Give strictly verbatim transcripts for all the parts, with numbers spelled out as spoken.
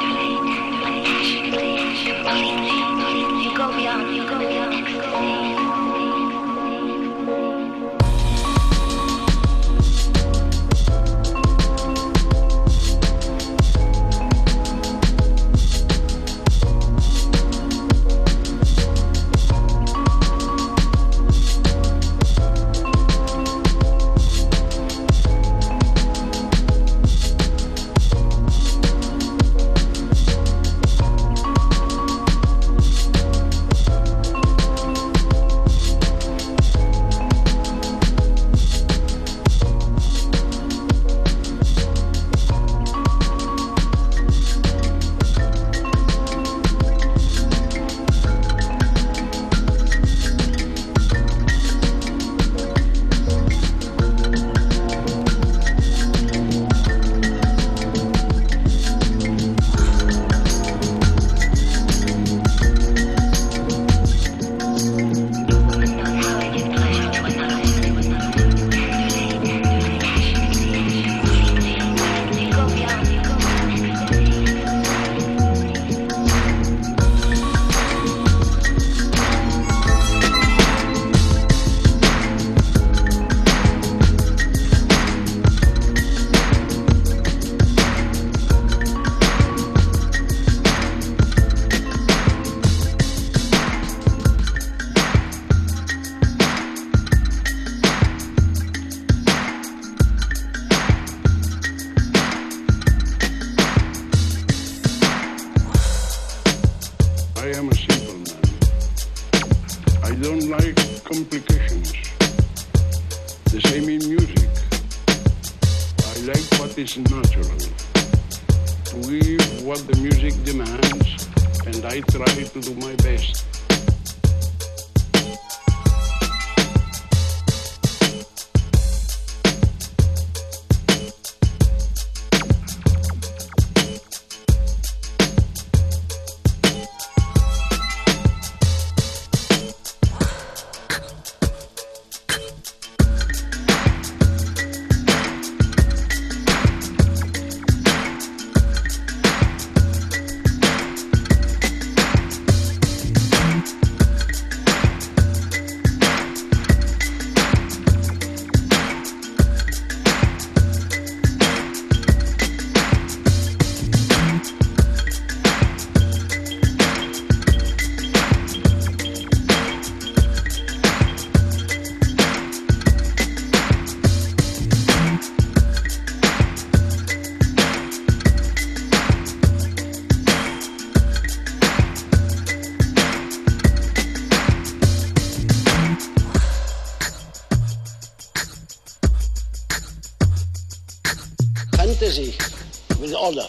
Fantasy with honor.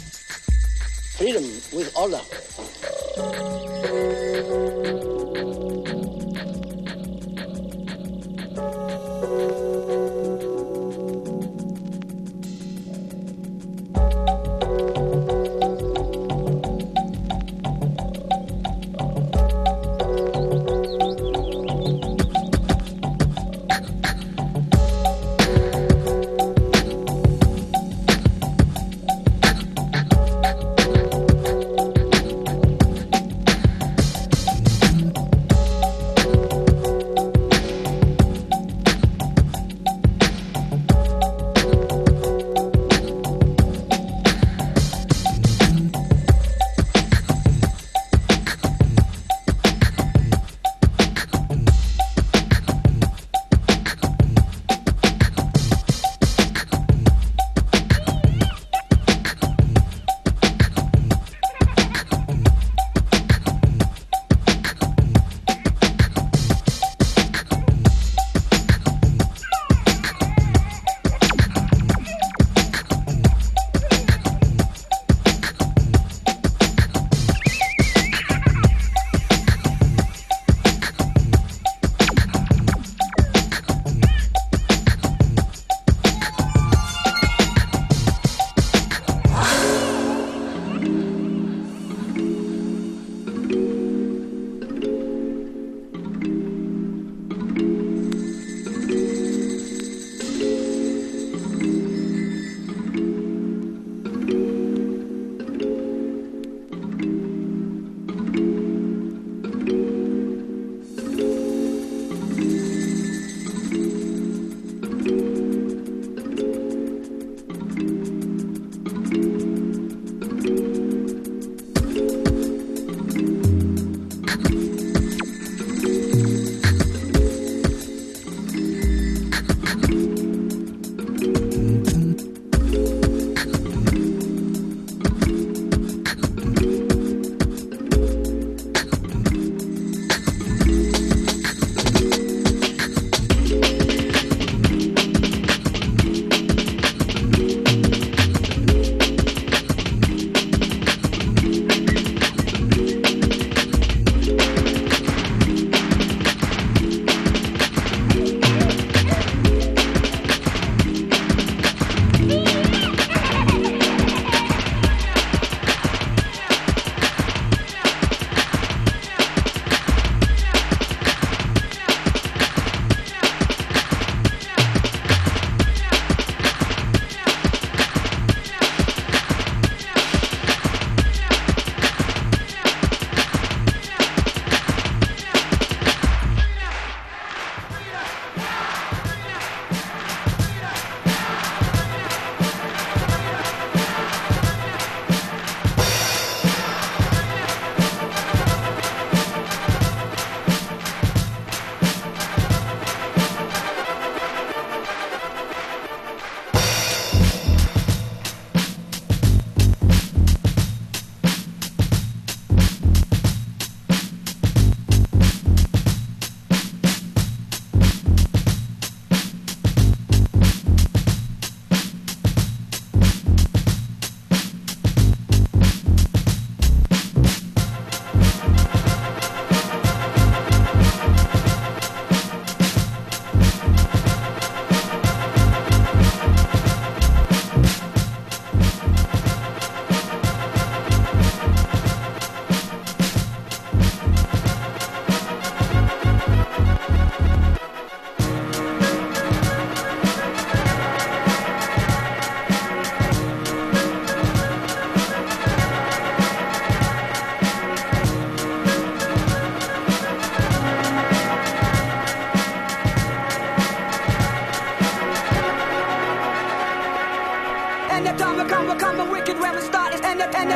Freedom with honor.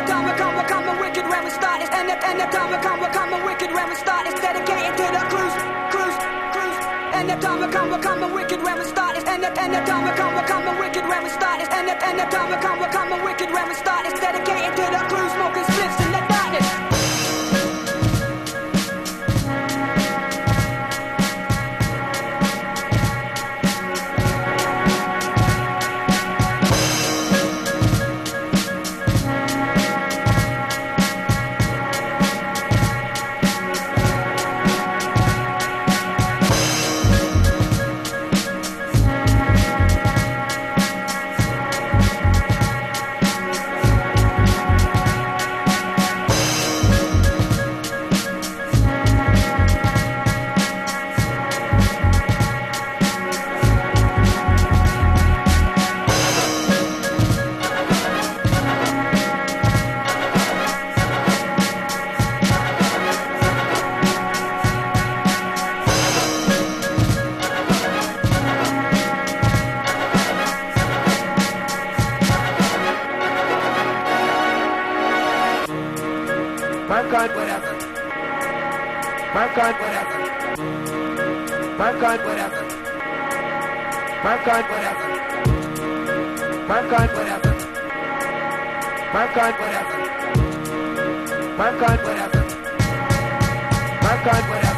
time will come, will come a wicked when we start this. And the, and the time will come, will come a wicked when we start this. Dedicated to the cruise, cruise, cruise. And the time will come, will come a wicked when we start this. And the, and the time will come, will come a wicked when we start this. And the, and the time will come, will come a wicked when we start this. Dedicated to the cruise, smoking spliffs in the darkness. Mankind, whatever. Mankind, whatever. Mankind, whatever. Mankind, whatever. Mankind, whatever. Mankind, whatever. Mankind, whatever. Mankind, whatever.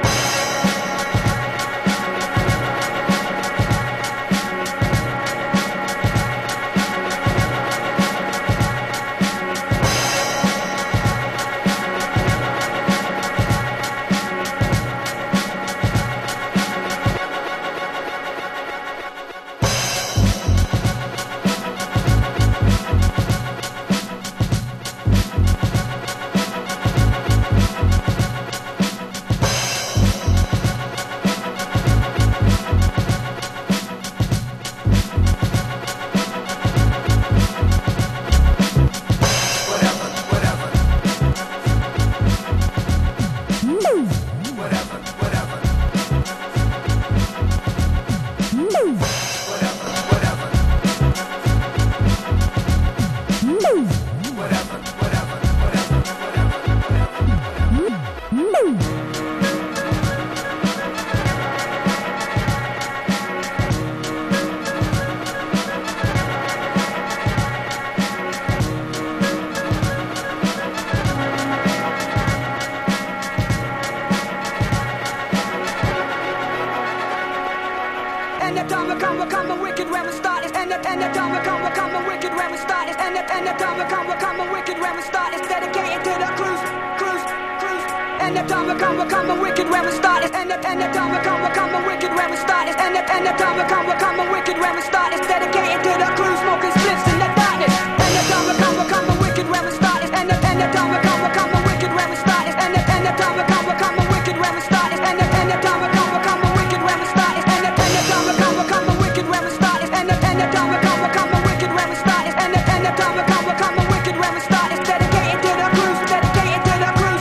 And the time will come, will come a wicked when we start this. And the, and the time will come, will come a wicked when we start this. And the, and the time will come, will come a wicked when we start this. Dedicated to the cruise, cruise, cruise. And the time will come, will come a wicked when we start this. And the, and the time will come, will come a wicked when we start this. And the, and the time will come, will come a wicked when we start this. Dedicated to the cruise, smoking spliffs in the darkness. And the time will come, will come a wicked when we start this. And the, and the time will come, will come a wicked when we start this. And the, and the time will come, will come a wicked when we start this. And the, and the time will come, will come a wicked when we start this. And the, and the time will come, will come a wicked when we start this. And the, and the time will come, will come a wicked when we start this. And the, and the time will come, will come a wicked when we start this. Dedicated to the cruise, dedicated to the cruise.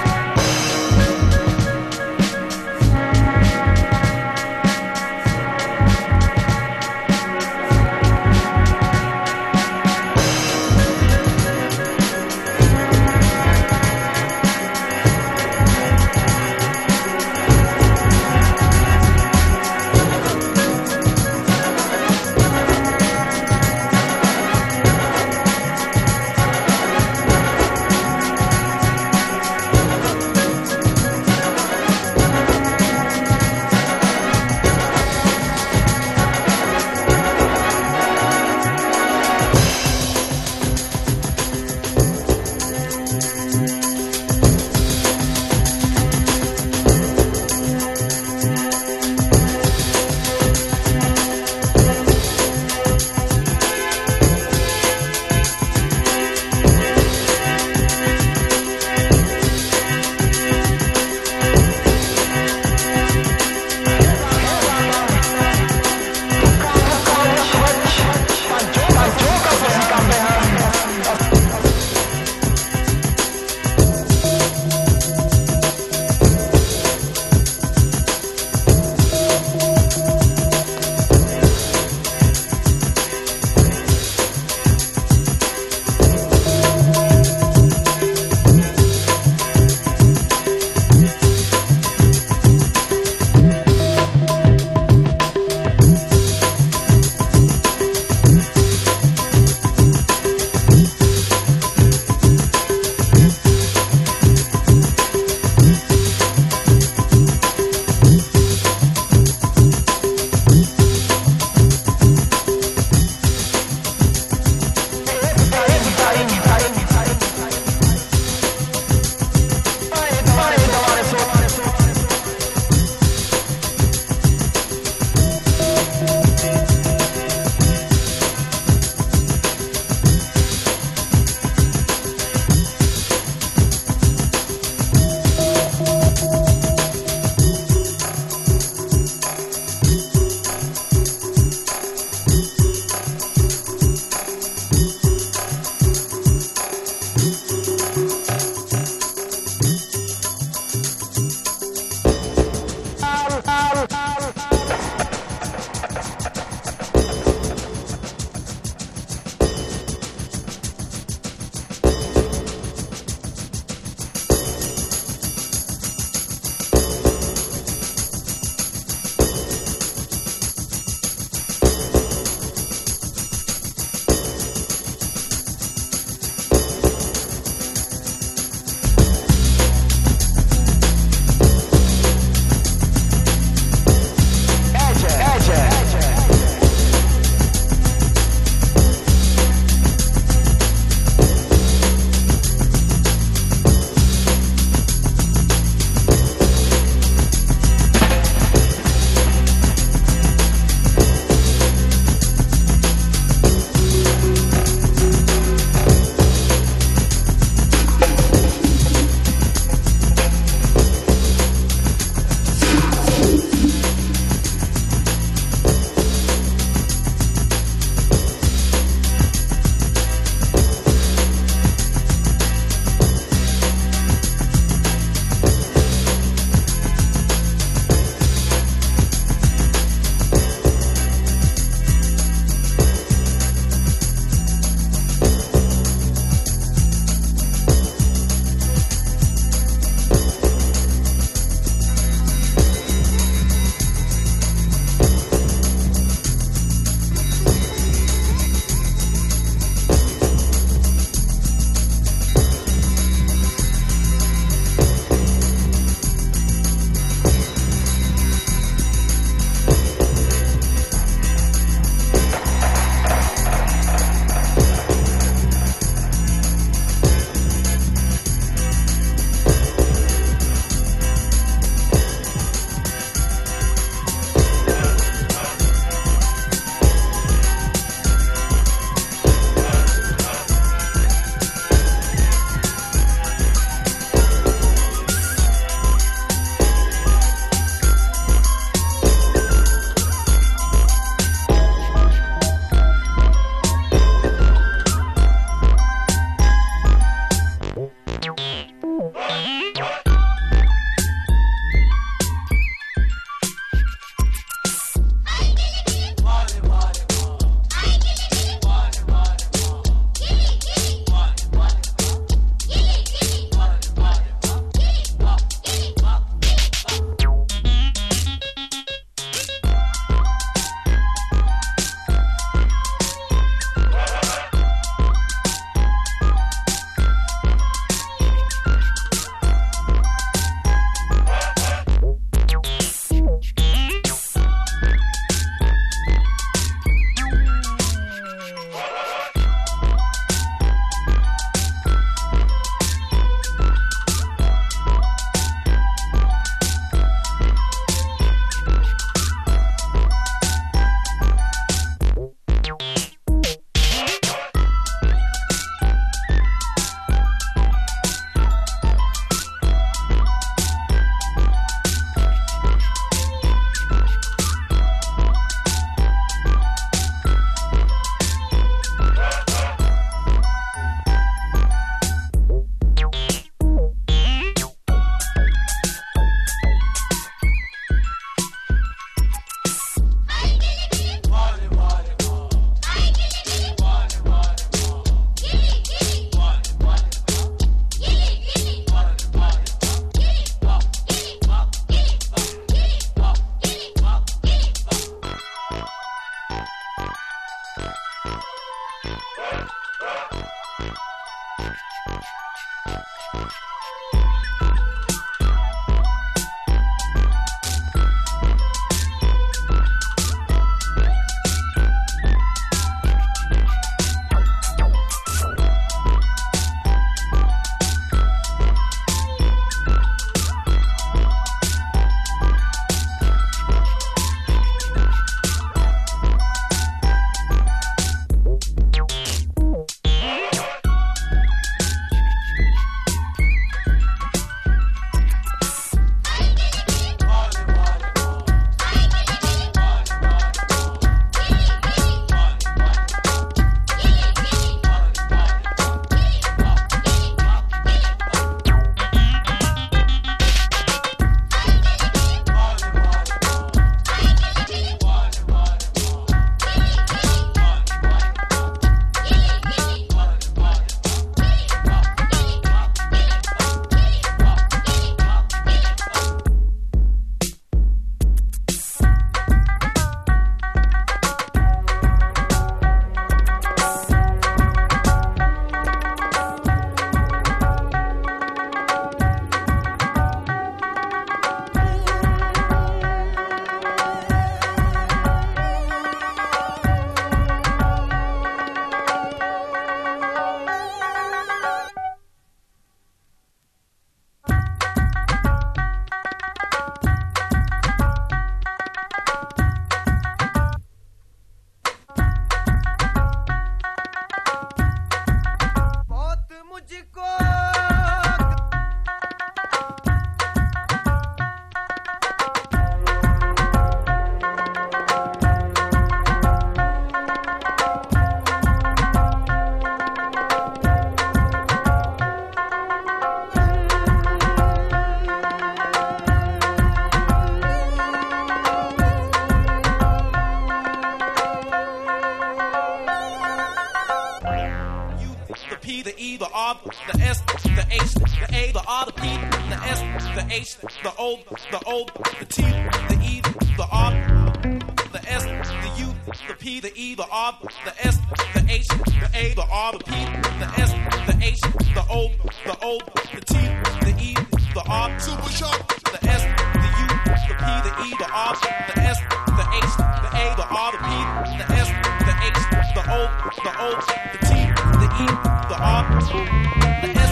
The O, the O, the T, the E, the R, the S, the U, the P, the E, the R, the S, the H, the A, the R, the P, the S, the H, the O, the O, the T, the E, the R, super sharp, the S, the U, the P, the E, the R, the S, the H, the A, the R, the P, the S, the H, the O, the O, the T, the E, the R, the S, the U, the P,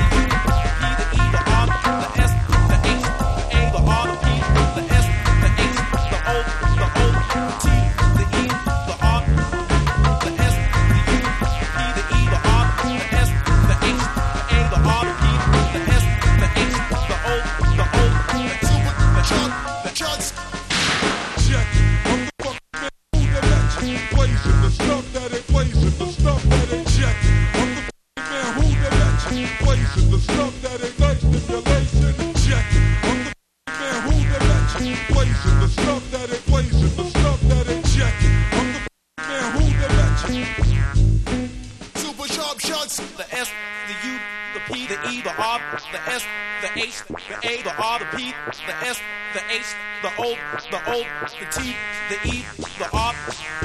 the E, the R, the S, the H, the A, the R, the P, the S, the H, the O, the O, the T, the E, the R, the S, the U, the P, the E, the R, the S, the H, the A, the R, the P, the S, the H, the O, the O, the T, the Chug, the Chugs. Check. I'm the fucking man who the legend blazing the stuff that it blazing the stuff that it check. I'm the fucking man who the legend blazing the stuff that it like stimulation check. I'm the fucking man who the legend blazing the stuff that it blazing the stuff that it check. I'm the fucking man who the legend. Super sharp shots. The S, the U, the P, the E, the R, the S, the H, the A, the R, the P, the S, the H, the O, the O, the T, the E, the R.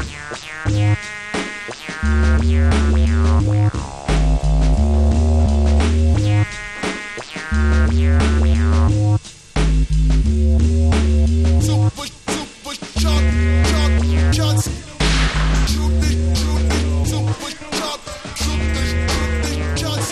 Super, super sharp, sharp shots. Shoot this, shoot this, super sharp. Shoot this, shoot this shots.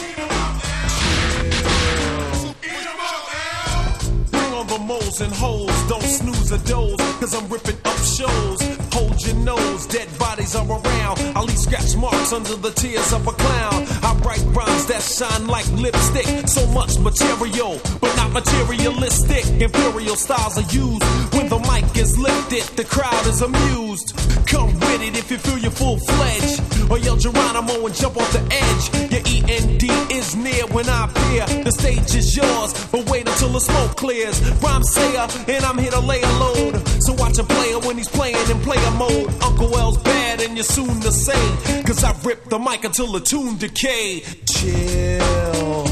Bring on the moles and holes, don't snooze a doze, cause I'm ripping up shows. Hold your nose, dead bodies are around. I leave scratch marks under the tears of a clown. I write rhymes that shine like lipstick. So much material, but not materialistic. Imperial styles are used when the mic is lifted. The crowd is amused. Come with it if you feel you're full-fledged, or yell Geronimo and jump off the edge. Your E N D is near when I appear. The stage is yours, but wait until the smoke clears. Rhyme sayer, and I'm here to lay a load. So watch a player when he's playing in player mode. Uncle L's bad and you're soon to say, cause I rip the mic until the tune decay. Chill.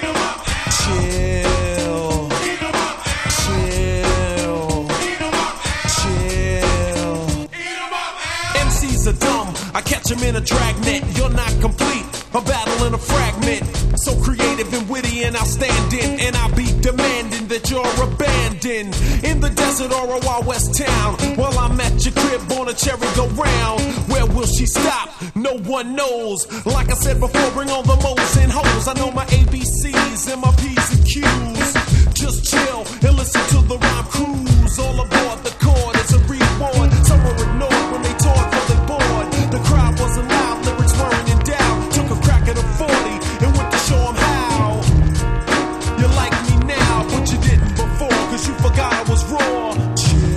Chill. Chill. Chill. M Cs are dumb, I catch them in a dragnet. You're not complete, a battle in a fragment. So creative and witty ready and outstanding, and I'll be demanding that you're abandoned in the desert or a Wild West town. While I'm at your crib on a cherry go round. Where will she stop? No one knows. Like I said before, bring on the moles and hoes. I know my A B Cs and my P's and Q's. Just chill and listen to the rhyme cruise. All aboard the chord is a reward. Some were ignored when they talk for they bored. The crowd wasn't loud, lyrics weren't in doubt. Took a crack at a forty and went to show them how. You like me now, but you didn't before, cause you forgot I was raw. Chill.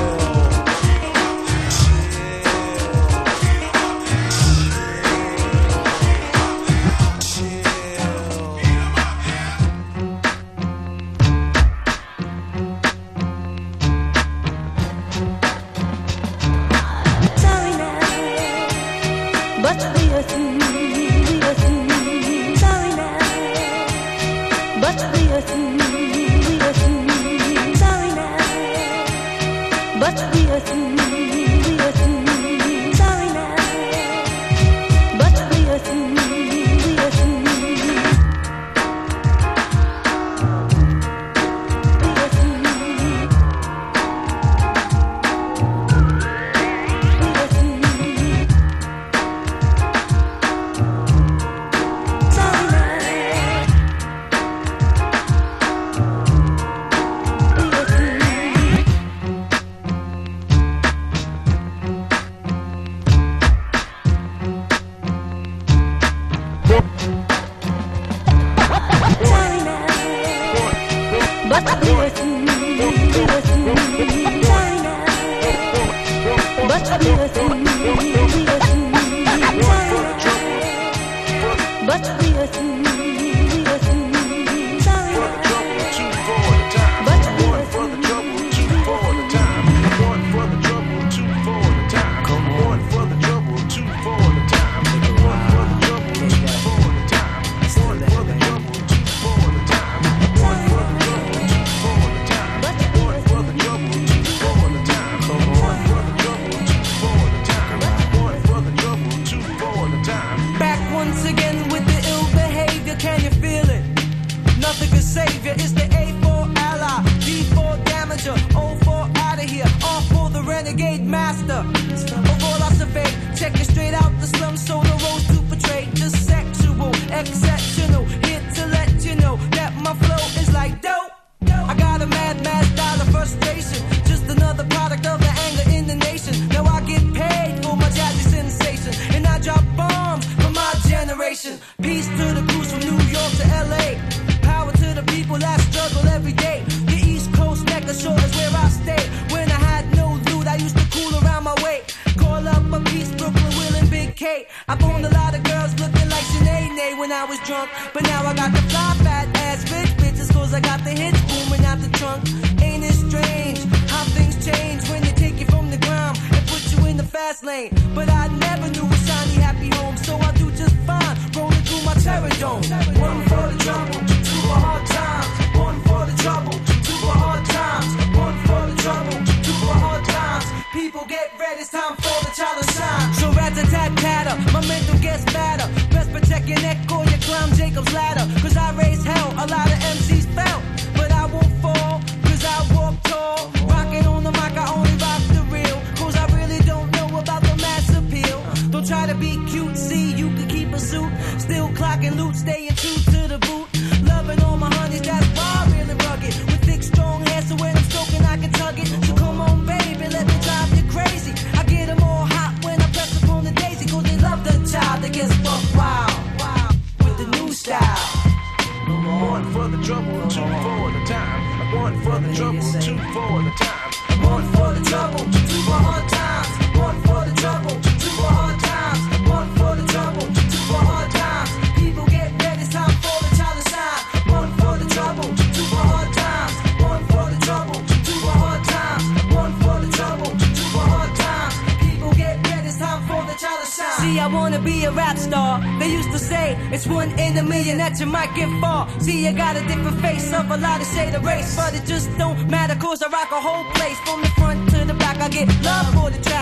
You might get far. See, I got a different face of a lot of shade of race, but it just don't matter, cause I rock a whole place. From the front to the back, I get love for the track.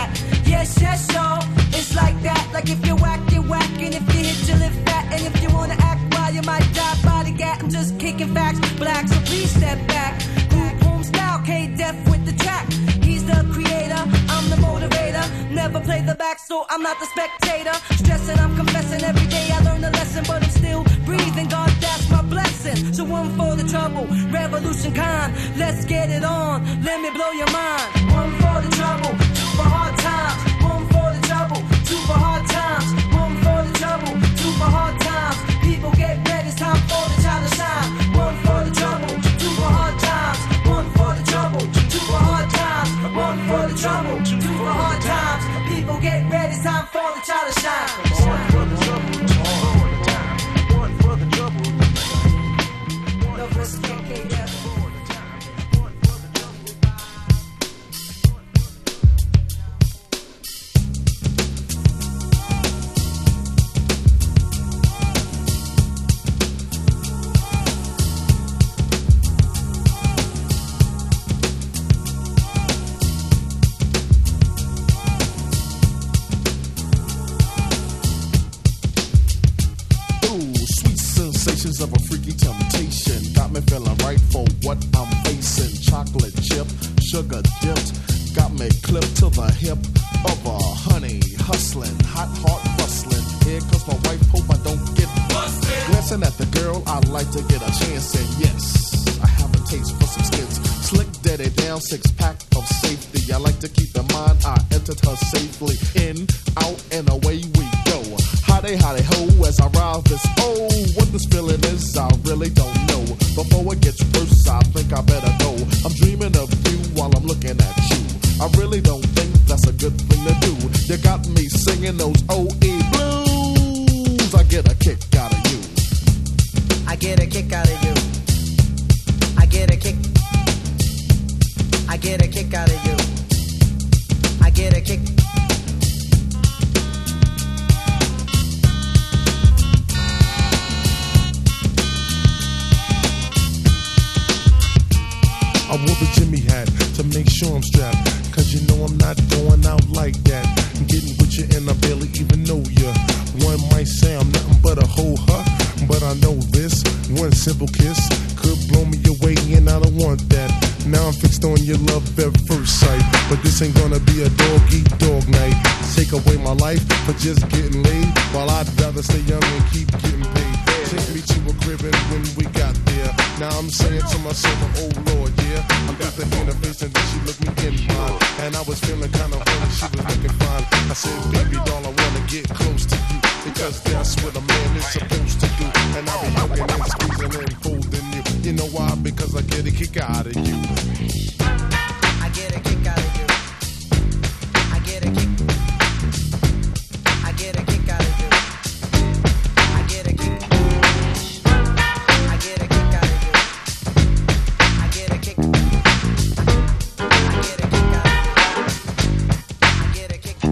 Yes, yes, y'all. It's like that. Like if you whack, you whack. And if you hit, you live fat. And if you wanna act wild, you might die by the gat. I'm just kicking facts. Black, so please step back. Group home style, K-Def with the track. He's the creator, I'm the motivator. Never play the back, so I'm not the spectator. Stressing, I'm confessing. Every day I learn a lesson, but I'm still breathing. God, that's my blessing. So one for the trouble, revolution kind. Let's get it on. Let me blow your mind. One for the trouble, two for hard times. One for the trouble, two for hard times. One for the trouble, two for hard times. People get ready, it's time for the child to shine. One for the trouble, two for hard times. One for the trouble, two for hard times. One for the trouble, two for hard times. People get ready, it's time for the child to shine. One for the trouble, two for hard times. One for the trouble. No respect, K-Def. Of a freaky temptation got me feeling right for what I'm facing. Chocolate chip, sugar dipped, got me clipped to the hip of a honey hustling, hot heart bustling. Here cause my wife, hope I don't get busted. Glancing at the girl, I'd like to get a chance, and yes, I have a taste for some skins. Slick daddy down, six pack of safety. I like to keep in mind I entered her safely. In, out, and away we go. Howdy, howdy, ho, as I ride this. Oh, what this feeling is, I really don't know. Before it gets worse, I think I better go. I'm dreaming of you while I'm looking at you. I really don't think that's a good thing to do. You got me singing those O E blues. I get a kick out of you. I get a kick out of you. I get a kick. I get a kick out of you. I get a kick. I wore the Jimmy hat to make sure I'm strapped, cause you know I'm not going out like that. I'm getting with you and I barely even know ya. One might say I'm nothing but a hoe, huh? But I know this, one simple kiss could blow me away and I don't want that. Now I'm fixed on your love at first sight, but this ain't gonna be a dog-eat-dog night. Take away my life for just getting laid, while I'd rather stay young and keep getting paid. Take me to a crib and when we got there, now I'm saying to myself, oh Lord, yeah. I got the interface and then she looked me in mine, and I was feeling kinda horny, she was looking fine. I said, baby doll, I wanna get close to you, because that's what a man is supposed to do. And I be hugging and squeezing and folding you. You know why? Because I get a kick out of you. I get a kick out of you. I get a kick. I get a kick out of you. I get a kick. I get a kick out of you. I get a kick. I get a kick out of you. I get a kick.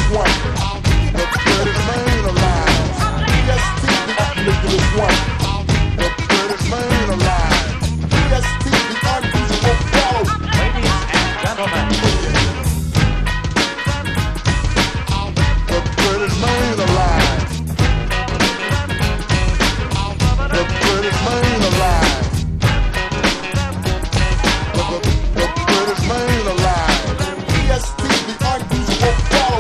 one. The British man alive. E S T, the unusual one. The British man alive. E S T, the unusual fellow. Ladies and gentlemen. The British man alive. The British man alive. The, the, the British man alive. E S T, the unusual fellow.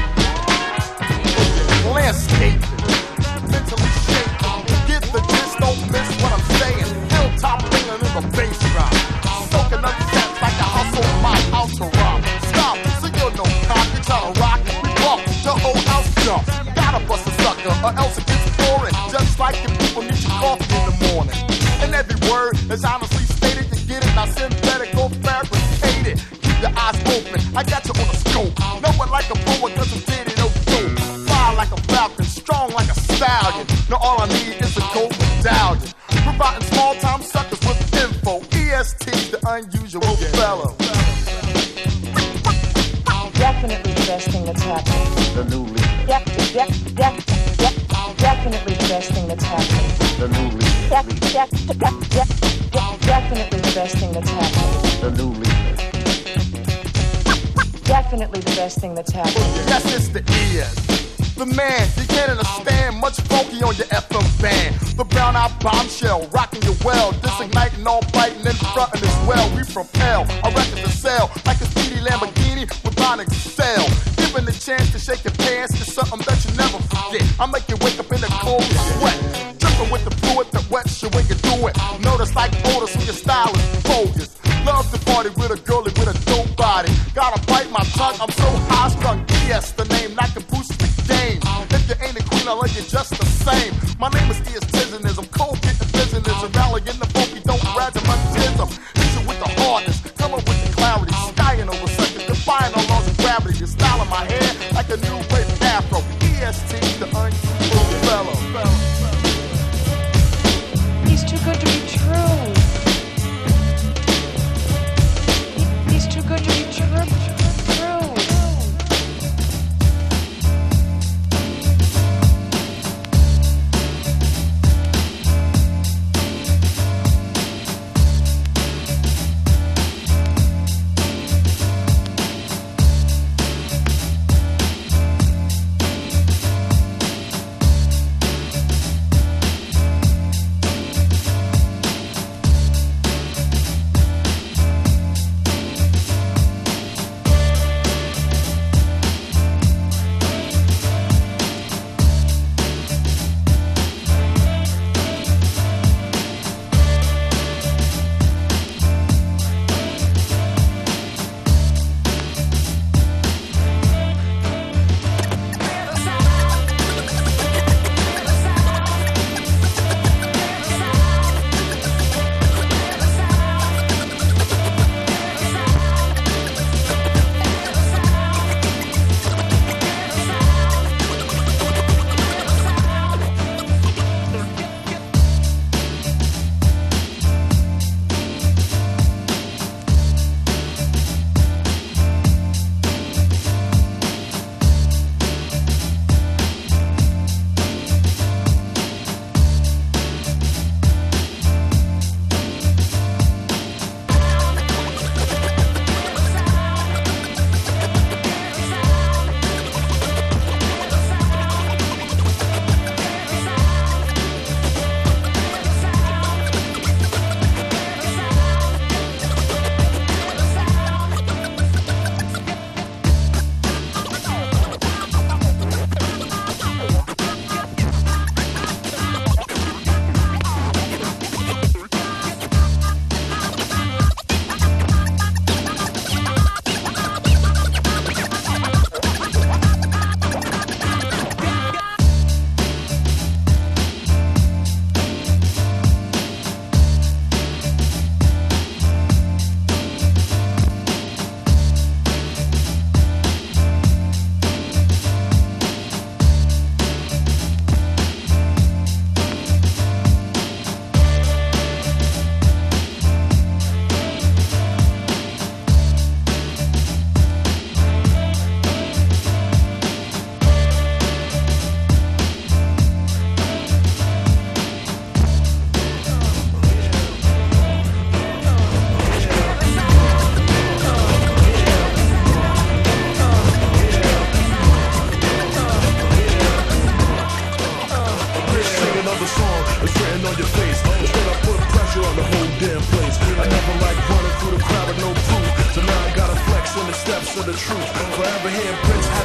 Landscaping, mentally shaking. Get the gist, don't miss what I'm saying. Hilltop ringing in the bass drum. Soaking up sets like a hustle my house to rock. Stop, so you're no cop. You try to rock, we walk, the whole house jump. Gotta bust a sucker, or else it gets boring. Just like the people need your coffee in the morning. And every word is honestly stated. You get it, now synthetical, fabricated. Keep your eyes open, I got you on a scope. No one like a poet doesn't did it, no dope. Fly like a falcon, strong like a stallion. Now all I need is a gold medallion. Providing small-time suckers with info. E S T, the unusual fellow. Definitely the best thing that's happening. The new leader. Def, def, def, def, definitely the best thing that's happening. The new leader. Def, def, def, def, def, definitely the best thing that's happening. The new leader. Definitely the best thing that's happening. Yes, it's the E S. The man, you can't understand. Much funky on your F M band. The brown-eyed bombshell, rocking you well. Disigniting all biting and fronting as well. We propel, I reckon to sell. Like a speedy Lamborghini with Bionic Cell. Given the chance to shake your pants is something that you never forget. I make you wake up in a cold sweat. Dripping with the fluid that wets you when you do it. Notice like odors when your style is bogus. Love to party with a girlie with a dope body. Gotta bite my tongue, I'm so high strung. Yes, the name not can boost the game. If you ain't a queen, I love you just the same. My name is E S Tiziness, I'm cold getting business. And rallying the funky, don't grab my tism. Hit you with the hardness, come up with the clarity. Skying over second, defying all laws of gravity. You're styling my hair like a new wave afro. E S T, the unusual fellow. He's too good to be true. He's too good to be true. True.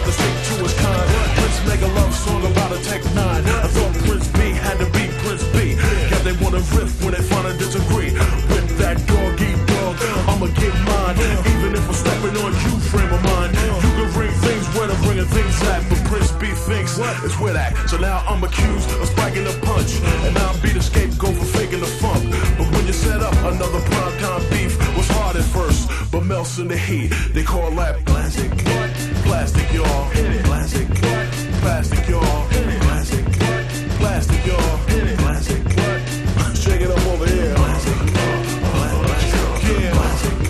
to stick to his kind. Prince make a love song about a Tech Nine. I thought Prince B had to be Prince B. Yeah, they wanna riff when they finally disagree. With that dog eat dog, I'ma get mine. Even if I'm stepping on you, frame of mind. You can bring things where I'm bringing things at, but Prince B thinks it's where that. So now I'm accused of spiking a punch, and I'll be the scapegoat for faking the funk. But when you set up another primetime beef, was hard at first, but melts in the heat. They call that plastic, plastic, y'all. Plastic, plastic, y'all. Plastic, plastic, y'all. Plastic, shake it up over here. Plastic, yeah. Plastic,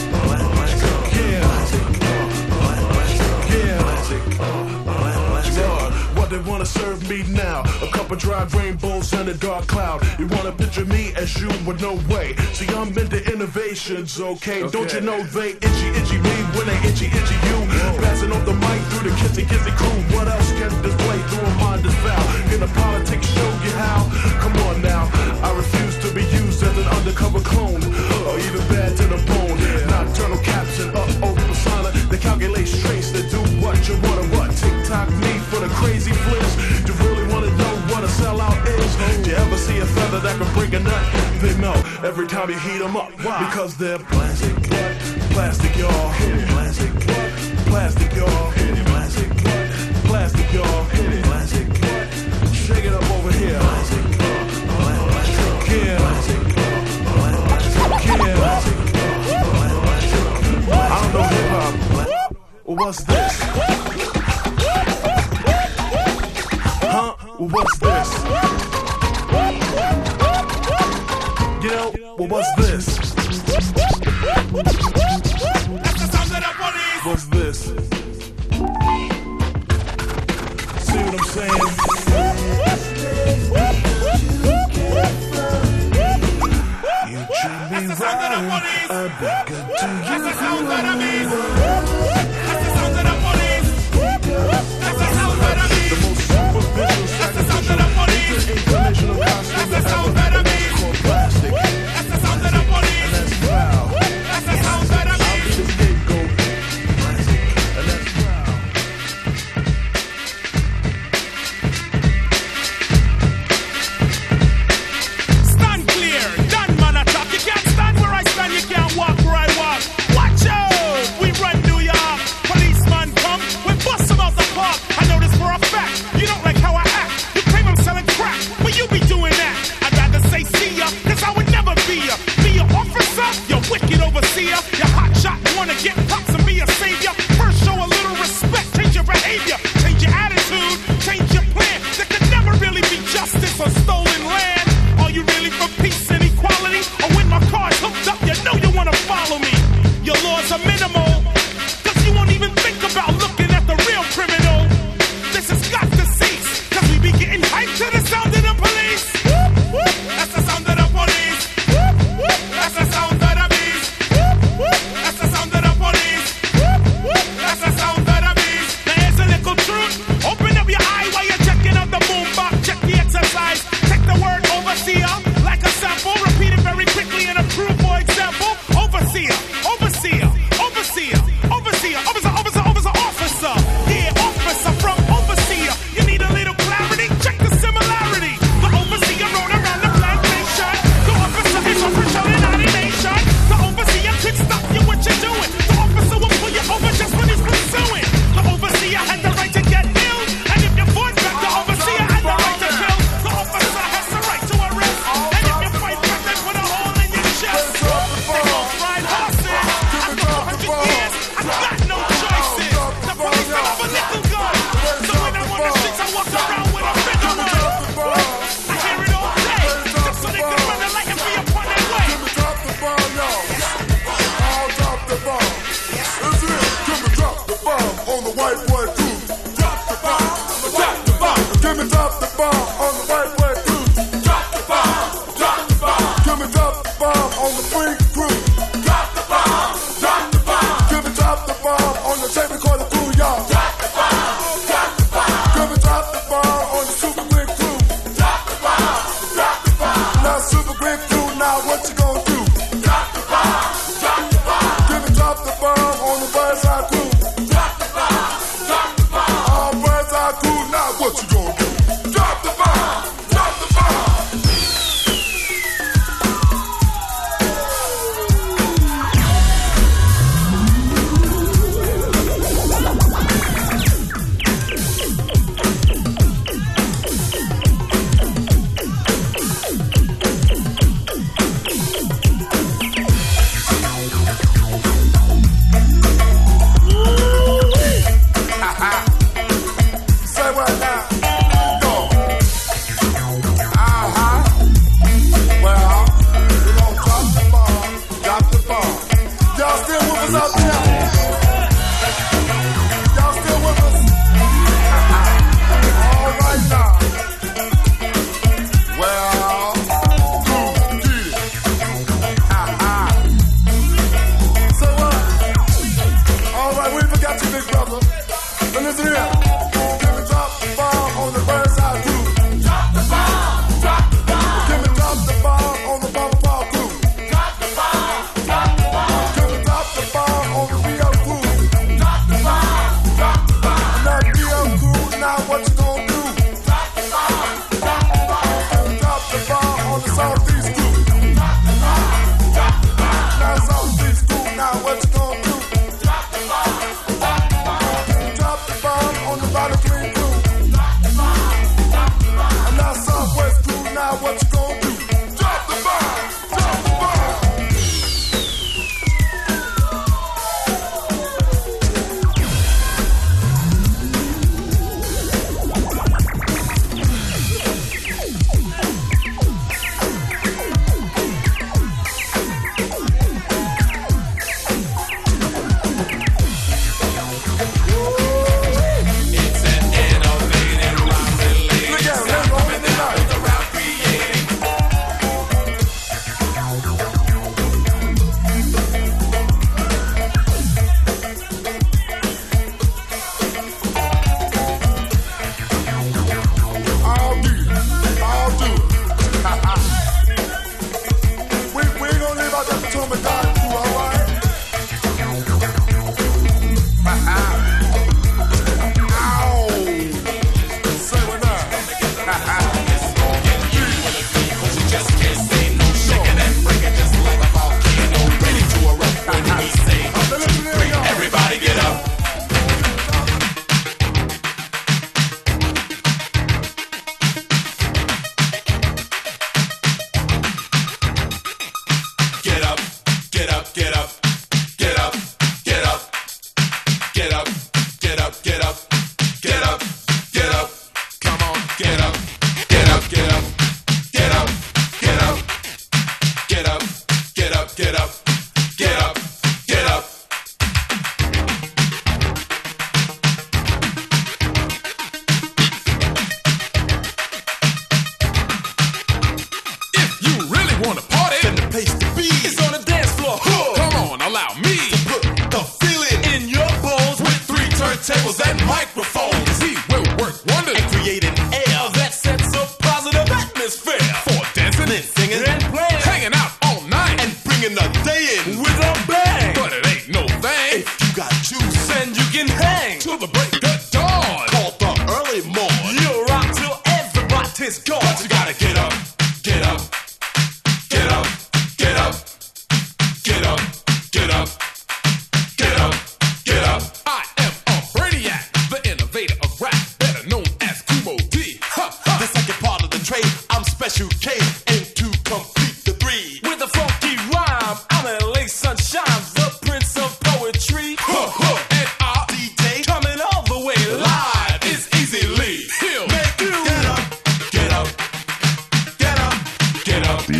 they wanna serve me now. A cup of dried rainbows and a dark cloud. You wanna picture me as you with no way. See, I'm into innovations, okay? okay. Don't you know they itchy, itchy me when they itchy, itchy you? Whoa. Passing off the mic through the kissy, kissy crew. What else can display through a mind is foul? Can the politics show you how? Come on now. I refuse to be used as an undercover clone, or even bad to the bone. Yeah. Nocturnal caption, uh-oh, persona. They calculate trace, they do what you wanna what? Tick-tock me for the crazy flips. You really wanna know what a sellout is? Do you ever see a feather that can break a nut? They melt every time you heat them up. Why? Because they're plastic, plastic, y'all. Plastic, plastic, y'all. Plastic, plastic, y'all. Plastic, shake it up over here. Plastic, yeah, yeah. I don't know hip hop. Well, what's this? Huh? Well, what's this? You know, well, what's this? That's the sound of the police. What's this? See what I'm saying? You treat me right, I be good to you. That's the sound of the beast. That's the sound of the police. That's the sound of the beast. The most superficial, that's the sound of the police. International costume. That's the sound of the beast. Called plastic. That's the sound of the police. And that's foul. That's the sound of the beast. I'll be the scapegoat. Plastic. And that's foul. Stand clear. Done man attack. You can't stand where I stand. You can't walk where I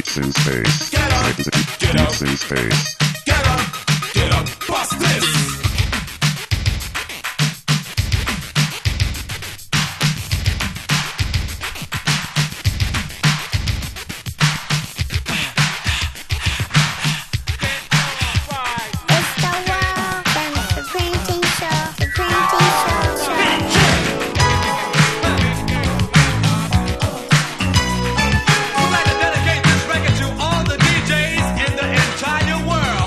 Beats in space. Get up, Beats get up, in space. get up, get up, bust this. We'd like to dedicate this record to all the D Js in the entire world.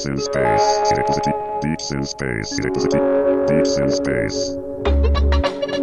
Deeps in space, electricity. Deeps in space, electricity. Deeps in space.